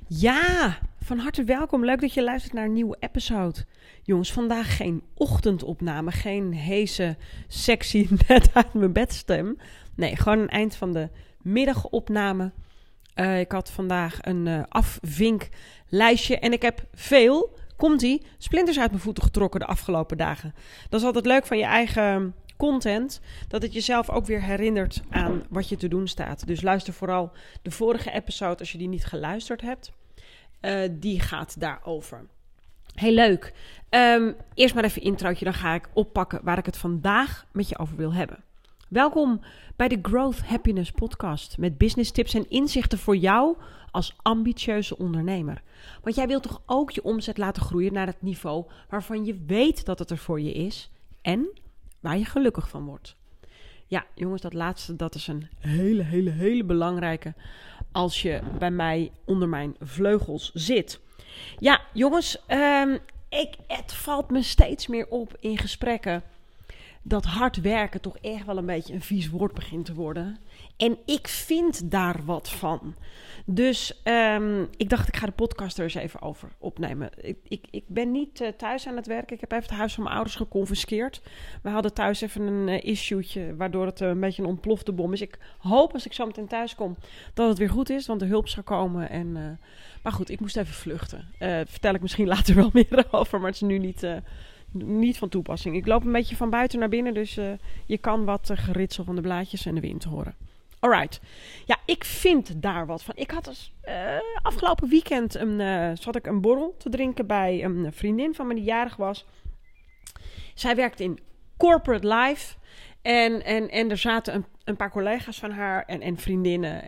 Ja, van harte welkom. Leuk dat je luistert naar een nieuwe episode. Jongens, vandaag geen ochtendopname, geen heese, sexy, net uit mijn bedstem. Nee, gewoon een eind van de middagopname. Ik had vandaag een afvinklijstje en ik heb veel, splinters uit mijn voeten getrokken de afgelopen dagen. Dat is altijd leuk van je eigen content, dat het jezelf ook weer herinnert aan wat je te doen staat. Dus luister vooral de vorige episode als je die niet geluisterd hebt. Die gaat daarover. Heel leuk. Eerst maar even introotje, dan ga ik oppakken waar ik het vandaag met je over wil hebben. Welkom bij de Growth Happiness podcast met business tips en inzichten voor jou als ambitieuze ondernemer. Want jij wilt toch ook je omzet laten groeien naar het niveau waarvan je weet dat het er voor je is en waar je gelukkig van wordt. Ja, jongens, dat laatste, dat is een hele belangrijke als je bij mij onder mijn vleugels zit. Ja, jongens, het valt me steeds meer op in gesprekken dat hard werken toch echt wel een beetje een vies woord begint te worden. En ik vind daar wat van. Dus ik dacht, ik ga de podcast er eens even over opnemen. Ik ben niet thuis aan het werken. Ik heb even het huis van mijn ouders geconfiskeerd. We hadden thuis even een issue'tje, waardoor het een beetje een ontplofte bom is. Ik hoop als ik zo meteen thuis kom dat het weer goed is, want de hulp zou komen. Maar goed, ik moest even vluchten. Vertel ik misschien later wel meer over, maar het is nu niet van toepassing. Ik loop een beetje van buiten naar binnen, dus je kan wat geritsel van de blaadjes en de wind horen. Alright. Ja, ik vind daar wat van. Ik had dus afgelopen weekend zat ik een borrel te drinken bij een vriendin van me die jarig was. Zij werkt in corporate life en er zaten een paar collega's van haar en vriendinnen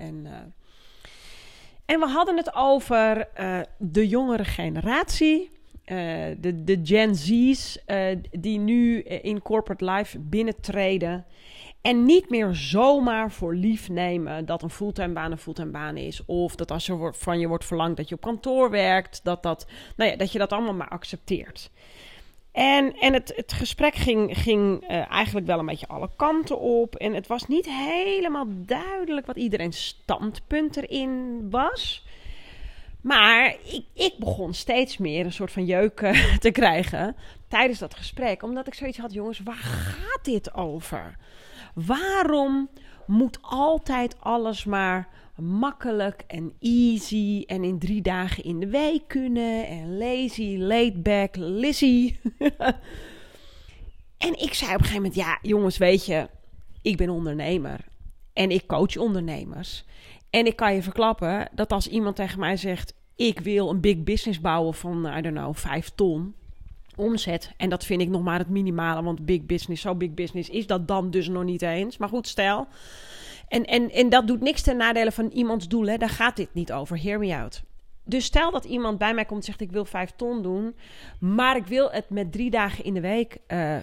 en we hadden het over de jongere generatie. De Gen Z's die nu in corporate life binnentreden en niet meer zomaar voor lief nemen dat een fulltime baan is, of dat als er van je wordt verlangd dat je op kantoor werkt, dat je dat allemaal maar accepteert. En het gesprek ging eigenlijk wel een beetje alle kanten op en het was niet helemaal duidelijk wat iedereen's standpunt erin was. Maar ik begon steeds meer een soort van jeuk te krijgen tijdens dat gesprek. Omdat ik zoiets had, jongens, waar gaat dit over? Waarom moet altijd alles maar makkelijk en easy en in 3 dagen in de week kunnen? En lazy, laid back, Lizzie. En ik zei op een gegeven moment, ja jongens, weet je, ik ben ondernemer. En ik coach ondernemers. En ik kan je verklappen dat als iemand tegen mij zegt, ik wil een big business bouwen van, 5 ton omzet. En dat vind ik nog maar het minimale, want zo big business is dat dan dus nog niet eens. Maar goed, stel. En dat doet niks ten nadele van iemands doel, hè. Daar gaat dit niet over. Hear me out. Dus stel dat iemand bij mij komt en zegt, ik wil 5 ton doen, maar ik wil het met 3 dagen in de week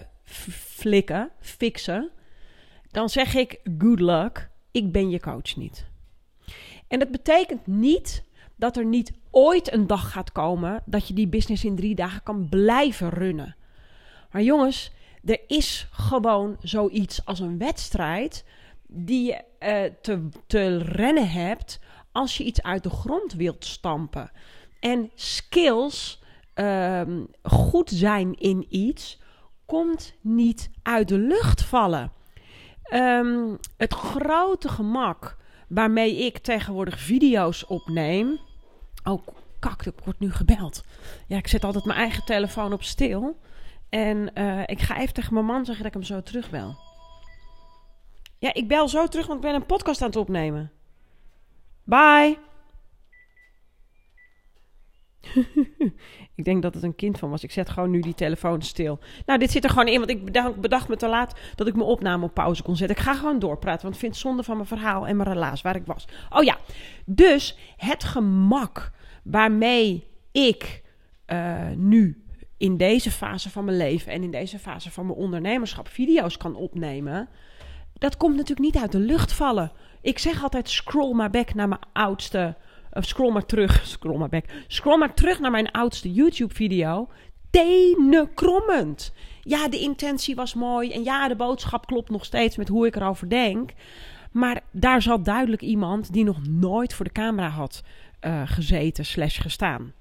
fixen. Dan zeg ik, good luck, ik ben je coach niet. En dat betekent niet dat er niet ooit een dag gaat komen dat je die business in 3 dagen kan blijven runnen. Maar jongens, er is gewoon zoiets als een wedstrijd die je te rennen hebt als je iets uit de grond wilt stampen. En skills, goed zijn in iets, komt niet uit de lucht vallen. Het grote gemak waarmee ik tegenwoordig video's opneem. Oh, kak, ik word nu gebeld. Ja, ik zet altijd mijn eigen telefoon op stil. En ik ga even tegen mijn man zeggen dat ik hem zo terugbel. Ja, ik bel zo terug, want ik ben een podcast aan het opnemen. Bye. Ik denk dat het een kind van was. Ik zet gewoon nu die telefoon stil. Nou, dit zit er gewoon in, want ik bedacht me te laat dat ik mijn opname op pauze kon zetten. Ik ga gewoon doorpraten, want ik vind het zonde van mijn verhaal en mijn relaas waar ik was. Oh ja, dus het gemak waarmee ik nu in deze fase van mijn leven en in deze fase van mijn ondernemerschap video's kan opnemen, dat komt natuurlijk niet uit de lucht vallen. Ik zeg altijd scroll maar back naar mijn oudste, scroll maar terug naar mijn oudste YouTube video. Tenenkrommend. Ja, de intentie was mooi en ja, de boodschap klopt nog steeds met hoe ik erover denk. Maar daar zat duidelijk iemand die nog nooit voor de camera had gezeten / gestaan.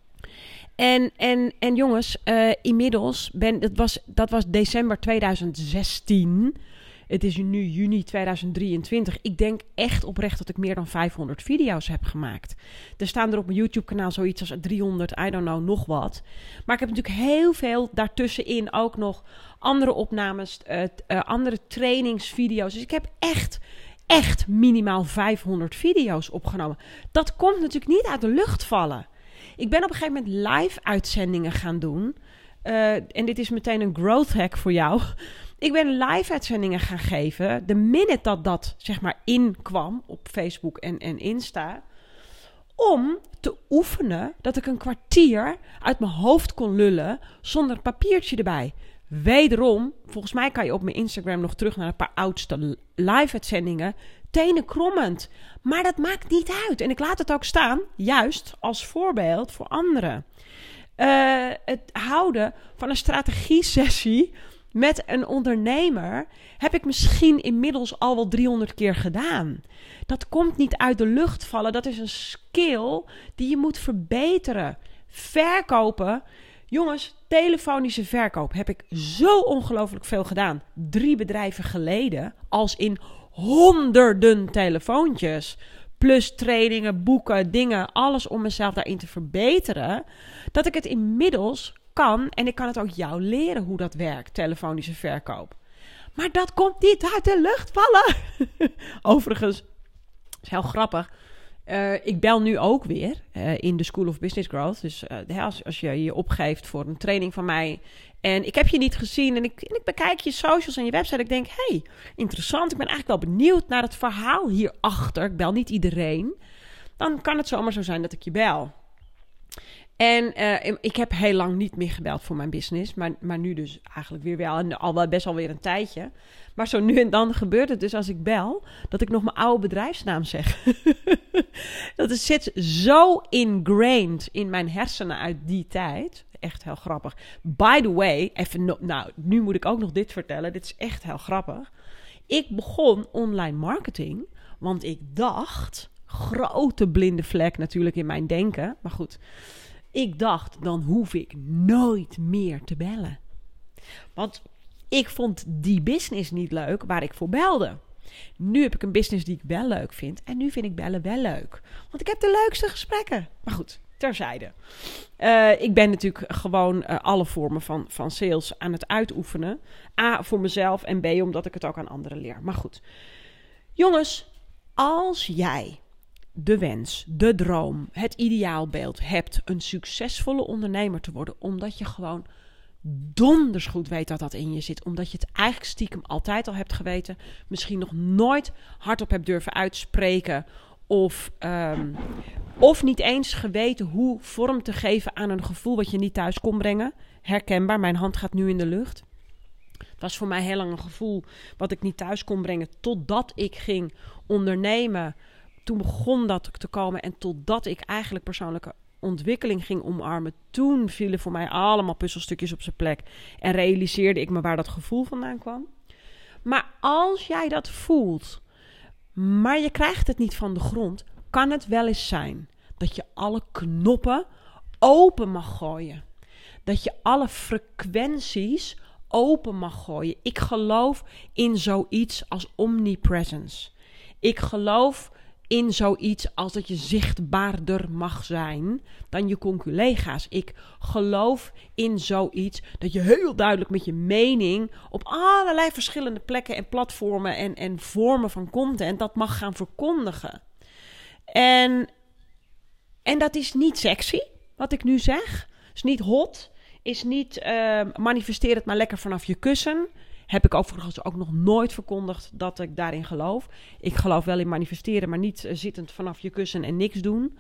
En jongens, inmiddels, dat was december 2016. Het is nu juni 2023. Ik denk echt oprecht dat ik meer dan 500 video's heb gemaakt. Er staan er op mijn YouTube-kanaal zoiets als 300, I don't know, nog wat. Maar ik heb natuurlijk heel veel daartussenin ook nog andere opnames, andere trainingsvideo's. Dus ik heb echt minimaal 500 video's opgenomen. Dat komt natuurlijk niet uit de lucht vallen. Ik ben op een gegeven moment live-uitzendingen gaan doen. En dit is meteen een growth hack voor jou. Ik ben live-uitzendingen gaan geven. De minute dat zeg maar inkwam op Facebook en Insta. Om te oefenen dat ik een kwartier uit mijn hoofd kon lullen zonder papiertje erbij. Wederom, volgens mij kan je op mijn Instagram nog terug naar een paar oudste live-uitzendingen. Tenen krommend. Maar dat maakt niet uit. En ik laat het ook staan, juist als voorbeeld voor anderen. Het houden van een strategie-sessie met een ondernemer heb ik misschien inmiddels al wel 300 keer gedaan. Dat komt niet uit de lucht vallen. Dat is een skill die je moet verbeteren. Verkopen. Jongens, telefonische verkoop heb ik zo ongelooflijk veel gedaan. 3 bedrijven geleden, als in honderden telefoontjes. Plus trainingen, boeken, dingen, alles om mezelf daarin te verbeteren. Dat ik het inmiddels kan en ik kan het ook jou leren hoe dat werkt, telefonische verkoop. Maar dat komt niet uit de lucht vallen. Overigens, is heel grappig. Ik bel nu ook weer in de School of Business Growth. Dus als je je opgeeft voor een training van mij en ik heb je niet gezien en ik bekijk je socials en je website. Ik denk, hey, interessant. Ik ben eigenlijk wel benieuwd naar het verhaal hierachter. Ik bel niet iedereen. Dan kan het zomaar zo zijn dat ik je bel. En ik heb heel lang niet meer gebeld voor mijn business. Maar nu dus eigenlijk weer wel. En al wel best alweer een tijdje. Maar zo nu en dan gebeurt het dus als ik bel, dat ik nog mijn oude bedrijfsnaam zeg. Dat zit zo ingrained in mijn hersenen uit die tijd. Echt heel grappig. By the way, nu moet ik ook nog dit vertellen. Dit is echt heel grappig. Ik begon online marketing, want ik dacht, grote blinde vlek natuurlijk in mijn denken. Maar goed, ik dacht, dan hoef ik nooit meer te bellen. Want ik vond die business niet leuk waar ik voor belde. Nu heb ik een business die ik wel leuk vind. En nu vind ik bellen wel leuk. Want ik heb de leukste gesprekken. Maar goed, terzijde. Ik ben natuurlijk gewoon alle vormen van sales aan het uitoefenen. A, voor mezelf en B, omdat ik het ook aan anderen leer. Maar goed. Jongens, als jij de wens, de droom, het ideaalbeeld hebt een succesvolle ondernemer te worden, omdat je gewoon donders goed weet dat dat in je zit, omdat je het eigenlijk stiekem altijd al hebt geweten, misschien nog nooit hardop hebt durven uitspreken of niet eens geweten hoe vorm te geven aan een gevoel wat je niet thuis kon brengen. Herkenbaar, mijn hand gaat nu in de lucht. Het was voor mij heel lang een gevoel wat ik niet thuis kon brengen totdat ik ging ondernemen. Toen begon dat te komen en totdat ik eigenlijk persoonlijke ontwikkeling ging omarmen. Toen vielen voor mij allemaal puzzelstukjes op zijn plek en realiseerde ik me waar dat gevoel vandaan kwam. Maar als jij dat voelt, maar je krijgt het niet van de grond, kan het wel eens zijn dat je alle knoppen open mag gooien. Dat je alle frequenties open mag gooien. Ik geloof in zoiets als omnipresence. Ik geloof in zoiets als dat je zichtbaarder mag zijn dan je conculega's. Ik geloof in zoiets dat je heel duidelijk met je mening op allerlei verschillende plekken en platformen en vormen van content dat mag gaan verkondigen. En dat is niet sexy, wat ik nu zeg. Is niet hot. Is niet manifesteer het maar lekker vanaf je kussen. Heb ik overigens ook nog nooit verkondigd dat ik daarin geloof. Ik geloof wel in manifesteren, maar niet zittend vanaf je kussen en niks doen.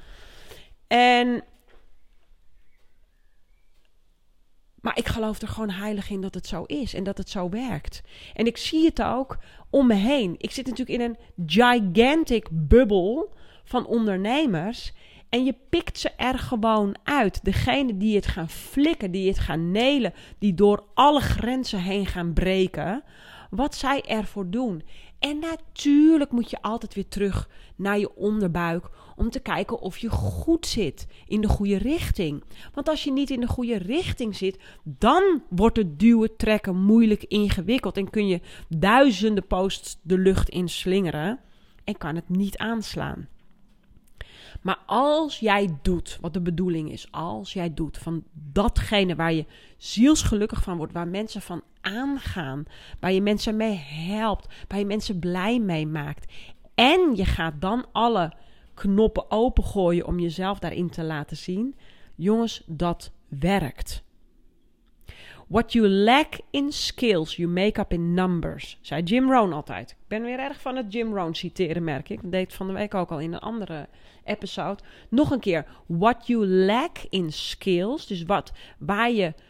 Maar ik geloof er gewoon heilig in dat het zo is en dat het zo werkt. En ik zie het ook om me heen. Ik zit natuurlijk in een gigantic bubbel van ondernemers. En je pikt ze er gewoon uit. Degene die het gaan flikken, die het gaan nelen, die door alle grenzen heen gaan breken. wat zij ervoor doen. En natuurlijk moet je altijd weer terug naar je onderbuik om te kijken of je goed zit, in de goede richting. Want als je niet in de goede richting zit, dan wordt het duwen, trekken moeilijk, ingewikkeld en kun je duizenden posts de lucht in slingeren en kan het niet aanslaan. Maar als jij doet wat de bedoeling is, als jij doet van datgene waar je zielsgelukkig van wordt, waar mensen van aangaan, waar je mensen mee helpt, waar je mensen blij mee maakt, en je gaat dan alle knoppen opengooien om jezelf daarin te laten zien, jongens, dat werkt. What you lack in skills, you make up in numbers, zei Jim Rohn altijd. Ik ben weer erg van het Jim Rohn citeren, merk ik. Dat deed van de week ook al in een andere episode. Nog een keer. What you lack in skills, dus waar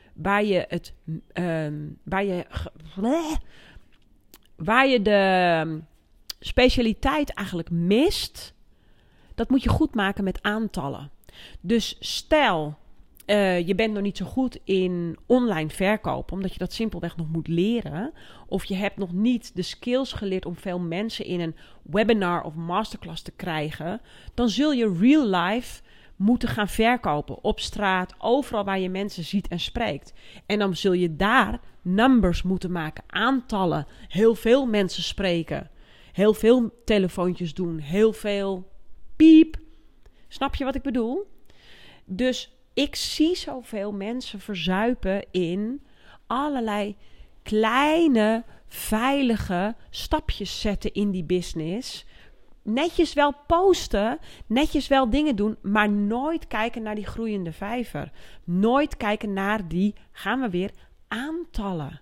je de specialiteit eigenlijk mist, dat moet je goed maken met aantallen. Dus stel, je bent nog niet zo goed in online verkopen, omdat je dat simpelweg nog moet leren. Of je hebt nog niet de skills geleerd om veel mensen in een webinar of masterclass te krijgen. Dan zul je real life moeten gaan verkopen. Op straat, overal waar je mensen ziet en spreekt. En dan zul je daar numbers moeten maken, aantallen. Heel veel mensen spreken. Heel veel telefoontjes doen. Heel veel piep. Snap je wat ik bedoel? Dus ik zie zoveel mensen verzuipen in allerlei kleine, veilige stapjes zetten in die business. Netjes wel posten, netjes wel dingen doen, maar nooit kijken naar die groeiende vijver. Nooit kijken naar die, gaan we weer, aantallen.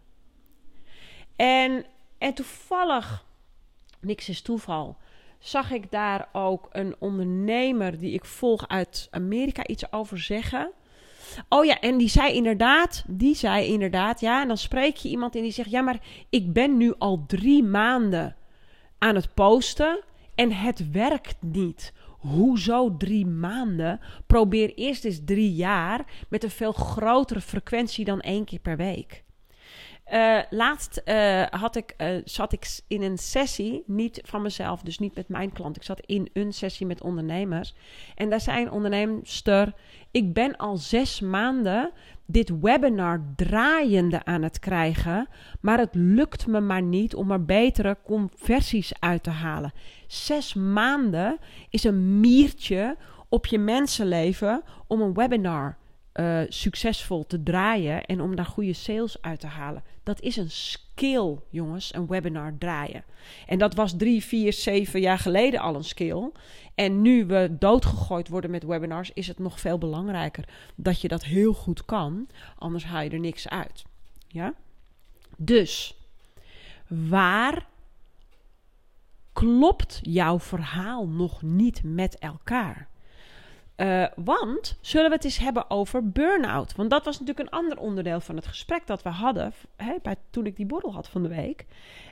En toevallig, niks is toeval, zag ik daar ook een ondernemer die ik volg uit Amerika iets over zeggen. Oh ja, en die zei inderdaad, ja, en dan spreek je iemand en die zegt, ja, maar ik ben nu al 3 maanden aan het posten en het werkt niet. Hoezo 3 maanden? Probeer eerst eens 3 jaar met een veel grotere frequentie dan 1 keer per week. Laatst zat ik in een sessie, niet van mezelf, dus niet met mijn klant. Ik zat in een sessie met ondernemers. En daar zei een onderneemster, ik ben al 6 maanden dit webinar draaiende aan het krijgen, maar het lukt me maar niet om er betere conversies uit te halen. 6 maanden is een miertje op je mensenleven om een webinar succesvol te draaien en om daar goede sales uit te halen. Dat is een skill, jongens, een webinar draaien. En dat was 3, 4, 7 jaar geleden al een skill. En nu we doodgegooid worden met webinars, is het nog veel belangrijker dat je dat heel goed kan. Anders haal je er niks uit. Ja? Dus, waar klopt jouw verhaal nog niet met elkaar? Want, zullen we het eens hebben over burn-out? Want dat was natuurlijk een ander onderdeel van het gesprek dat we hadden, toen ik die borrel had van de week.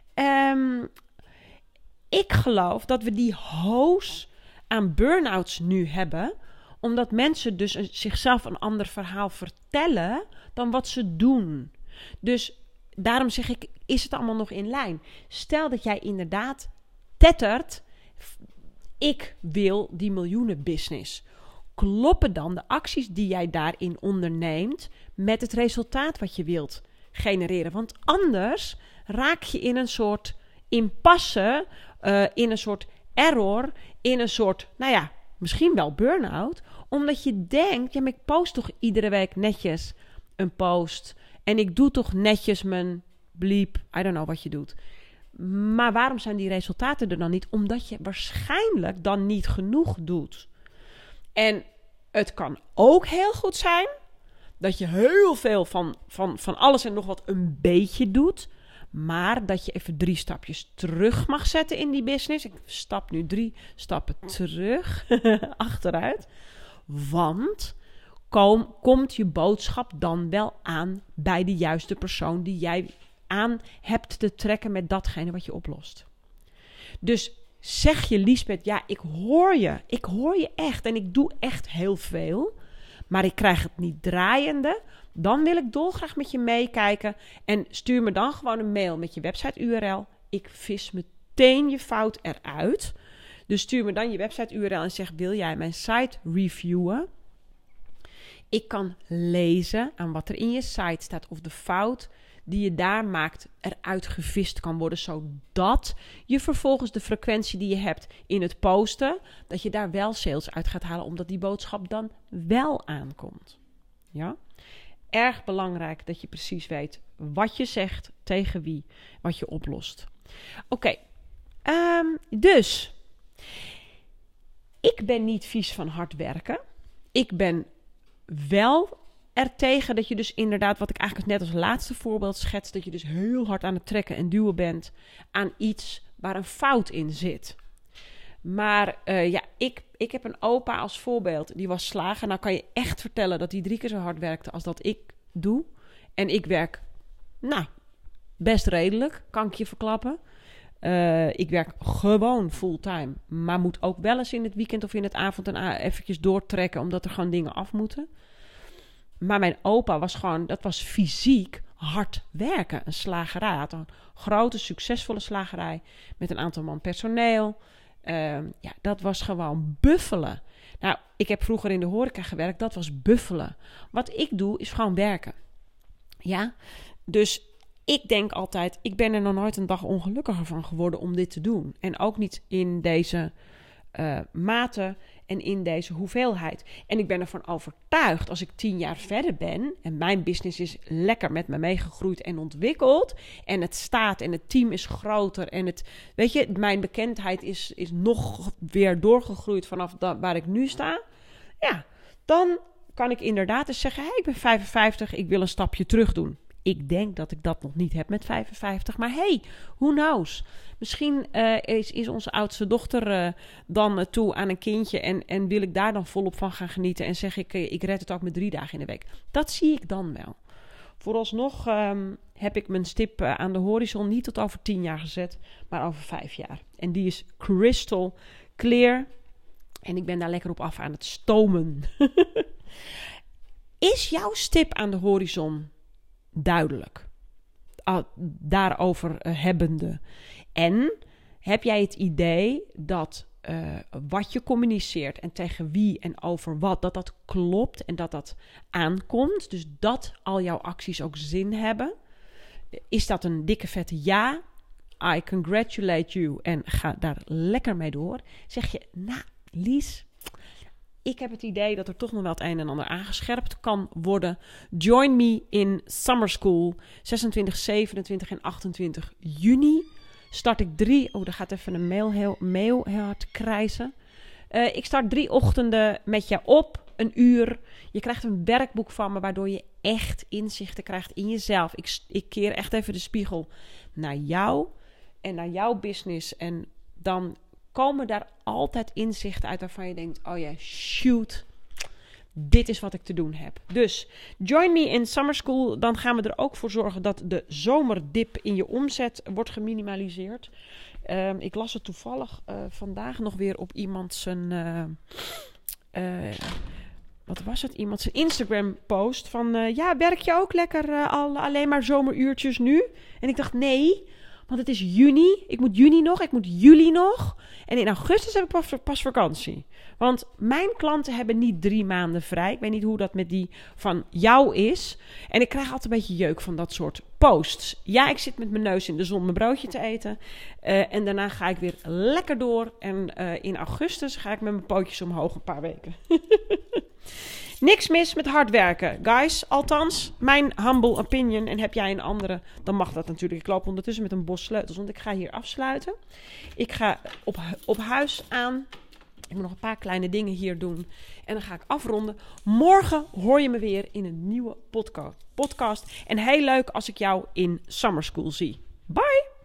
Ik geloof dat we die hoos aan burn-outs nu hebben, omdat mensen dus zichzelf een ander verhaal vertellen dan wat ze doen. Dus daarom zeg ik, is het allemaal nog in lijn? Stel dat jij inderdaad tettert, ik wil die miljoenenbusiness. Kloppen dan de acties die jij daarin onderneemt met het resultaat wat je wilt genereren? Want anders raak je in een soort impasse, in een soort error, in een soort, misschien wel burn-out. Omdat je denkt, ja, maar ik post toch iedere week netjes een post. En ik doe toch netjes mijn bliep, I don't know wat je doet. Maar waarom zijn die resultaten er dan niet? Omdat je waarschijnlijk dan niet genoeg doet. En het kan ook heel goed zijn dat je heel veel van alles en nog wat een beetje doet. Maar dat je even 3 stapjes terug mag zetten in die business. Ik stap nu 3 stappen terug, achteruit. Want komt je boodschap dan wel aan bij de juiste persoon die jij aan hebt te trekken met datgene wat je oplost. Dus zeg je, Liesbeth, ja, ik hoor je echt en ik doe echt heel veel. maar ik krijg het niet draaiende, dan wil ik dolgraag met je meekijken en stuur me dan gewoon een mail met je website-URL. Ik vis meteen je fout eruit. Dus stuur me dan je website-URL en zeg, wil jij mijn site reviewen? Ik kan lezen aan wat er in je site staat of de fout die je daar maakt eruit gevist kan worden, zodat je vervolgens de frequentie die je hebt in het posten, dat je daar wel sales uit gaat halen, omdat die boodschap dan wel aankomt. Ja? Erg belangrijk dat je precies weet wat je zegt, tegen wie, wat je oplost. Oké, dus ik ben niet vies van hard werken. Ik ben wel ertegen dat je dus inderdaad, wat ik eigenlijk net als laatste voorbeeld schets, dat je dus heel hard aan het trekken en duwen bent aan iets waar een fout in zit. Maar ik heb een opa als voorbeeld, die was slager. Nou kan je echt vertellen dat hij 3 keer zo hard werkte als dat ik doe. En ik werk, best redelijk, kan ik je verklappen. Ik werk gewoon fulltime, maar moet ook wel eens in het weekend of in het avond en eventjes doortrekken, omdat er gewoon dingen af moeten. Maar mijn opa dat was fysiek hard werken. Een slagerij. Hij had een grote, succesvolle slagerij met een aantal man personeel. Dat was gewoon buffelen. Nou, ik heb vroeger in de horeca gewerkt. Dat was buffelen. Wat ik doe, is gewoon werken. Ja? Dus ik denk altijd, ik ben er nog nooit een dag ongelukkiger van geworden om dit te doen. En ook niet in deze mate en in deze hoeveelheid. En ik ben ervan overtuigd, als ik 10 jaar verder ben en mijn business is lekker met me meegegroeid en ontwikkeld en het staat en het team is groter en mijn bekendheid is nog weer doorgegroeid vanaf waar ik nu sta. Ja, dan kan ik inderdaad eens zeggen, hey, ik ben 55, ik wil een stapje terug doen. Ik denk dat ik dat nog niet heb met 55. Maar hey, who knows? Misschien is onze oudste dochter dan toe aan een kindje. En wil ik daar dan volop van gaan genieten. En zeg ik red het ook met 3 dagen in de week. Dat zie ik dan wel. Vooralsnog heb ik mijn stip aan de horizon niet tot over 10 jaar gezet. Maar over 5 jaar. En die is crystal clear. En ik ben daar lekker op af aan het stomen. Is jouw stip aan de horizon duidelijk? Daarover hebbende. En heb jij het idee dat wat je communiceert en tegen wie en over wat, dat klopt en dat aankomt? Dus dat al jouw acties ook zin hebben? Is dat een dikke vette ja? I congratulate you en ga daar lekker mee door. Zeg je, Lies, ik heb het idee dat er toch nog wel het een en ander aangescherpt kan worden. Join me in Summer School. 26, 27 en 28 juni start ik 3... daar gaat even een mail heel hard krijsen. Ik start 3 ochtenden met je op. 1 uur. Je krijgt een werkboek van me, waardoor je echt inzichten krijgt in jezelf. Ik keer echt even de spiegel naar jou en naar jouw business. En dan komen daar altijd inzichten uit waarvan je denkt, oh ja, shoot, dit is wat ik te doen heb. Dus join me in Summer School. Dan gaan we er ook voor zorgen dat de zomerdip in je omzet wordt geminimaliseerd. Ik las het toevallig vandaag nog weer op iemand zijn Iemand zijn Instagram post van werk je ook lekker alleen maar zomeruurtjes nu? En ik dacht, nee, want het is juni. Ik moet juli nog. En in augustus heb ik pas vakantie. Want mijn klanten hebben niet 3 maanden vrij. Ik weet niet hoe dat met die van jou is. En ik krijg altijd een beetje jeuk van dat soort posts. Ja, ik zit met mijn neus in de zon mijn broodje te eten. En daarna ga ik weer lekker door. En in augustus ga ik met mijn pootjes omhoog een paar weken. Niks mis met hard werken, guys. Althans, mijn humble opinion. En heb jij een andere, dan mag dat natuurlijk. Ik loop ondertussen met een bos sleutels, want ik ga hier afsluiten. Ik ga op huis aan. Ik moet nog een paar kleine dingen hier doen. En dan ga ik afronden. Morgen hoor je me weer in een nieuwe podcast. En heel leuk als ik jou in Summer School zie. Bye!